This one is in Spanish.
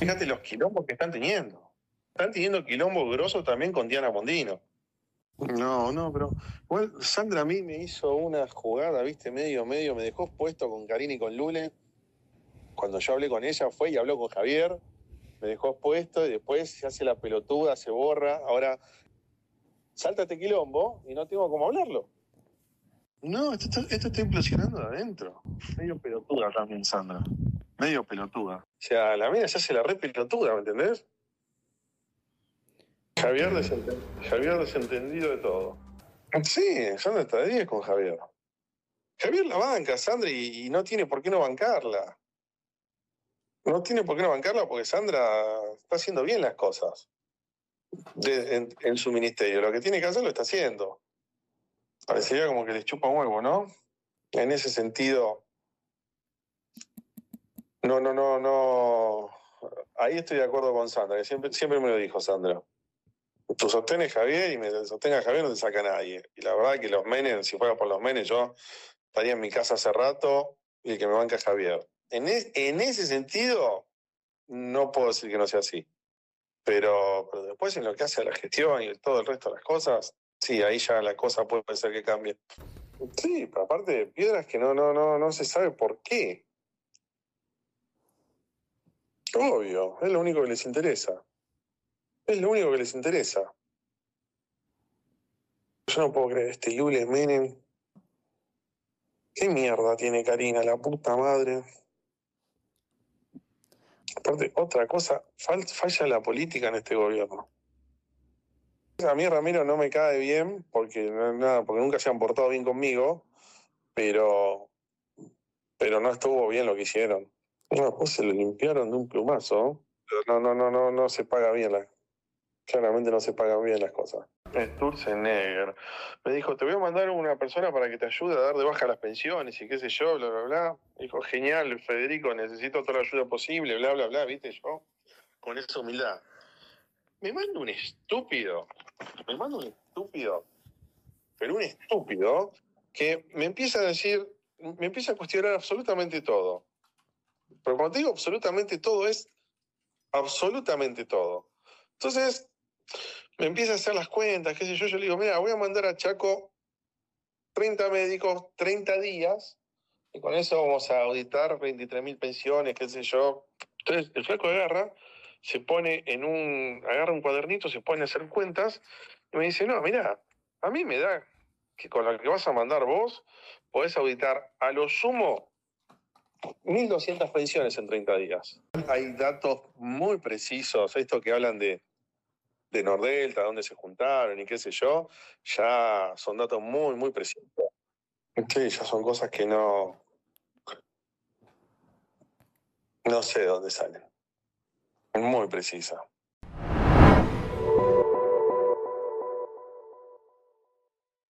Fíjate los quilombos que están teniendo. Están teniendo quilombos grosos también con Diana Mondino. No, pero igual Sandra a mí me hizo una jugada, viste, medio, me dejó puesto con Karina y con Lule. Cuando yo hablé con ella fue y habló con Javier, me dejó puesto y después se hace la pelotuda, se borra. Ahora salta este quilombo y no tengo cómo hablarlo. No, esto está implosionando de adentro. Medio pelotuda también, Sandra. Medio pelotuda. O sea, la mina se hace la re pelotuda, ¿me entendés? Javier desentendido de todo. Sí, Sandra está de 10 con Javier. Javier la banca, Sandra, y no tiene por qué no bancarla. No tiene por qué no bancarla porque Sandra está haciendo bien las cosas en su ministerio. Lo que tiene que hacer lo está haciendo. Parecería como que les chupa un huevo, ¿no? En ese sentido, no. Ahí estoy de acuerdo con Sandra, que siempre me lo dijo Sandra. Tú sostenes Javier y me sostenga Javier no te saca nadie. Y la verdad que los Menem, si fuera por los Menem, yo estaría en mi casa hace rato y el que me banca es Javier. En ese sentido, no puedo decir que no sea así. Pero después en lo que hace a la gestión y todo el resto de las cosas, sí, ahí ya la cosa puede ser que cambie. Sí, pero aparte de piedras que no se sabe por qué. Obvio, es lo único que les interesa. Es lo único que les interesa. Yo no puedo creer este Lule Menem. ¿Qué mierda tiene Karina, la puta madre? Aparte, otra cosa, falla la política en este gobierno. A mí Ramiro no me cae bien porque nunca se han portado bien conmigo, pero no estuvo bien lo que hicieron. No, pues se lo limpiaron de un plumazo. Pero no se paga bien claramente no se pagan bien las cosas. Sturzenegger me dijo, te voy a mandar una persona para que te ayude a dar de baja las pensiones y qué sé yo, bla, bla, bla. Dijo, genial, Federico, necesito toda la ayuda posible, bla, bla, bla, viste, yo, con esa humildad. Me manda un estúpido, pero un estúpido, que me empieza a decir, me empieza a cuestionar absolutamente todo. Pero cuando te digo absolutamente todo, es absolutamente todo. Entonces, me empieza a hacer las cuentas, qué sé yo le digo, mira, voy a mandar a Chaco 30 médicos, 30 días, y con eso vamos a auditar 23.000 pensiones, qué sé yo. Entonces, el flaco agarra un cuadernito, se pone a hacer cuentas, y me dice, no, mira, a mí me da que con lo que vas a mandar vos, podés auditar a lo sumo 1.200 pensiones en 30 días. Hay datos muy precisos, esto que hablan de Nordelta, dónde se juntaron y qué sé yo, ya son datos muy precisos. Sí, ya son cosas que no sé de dónde salen. Muy precisa.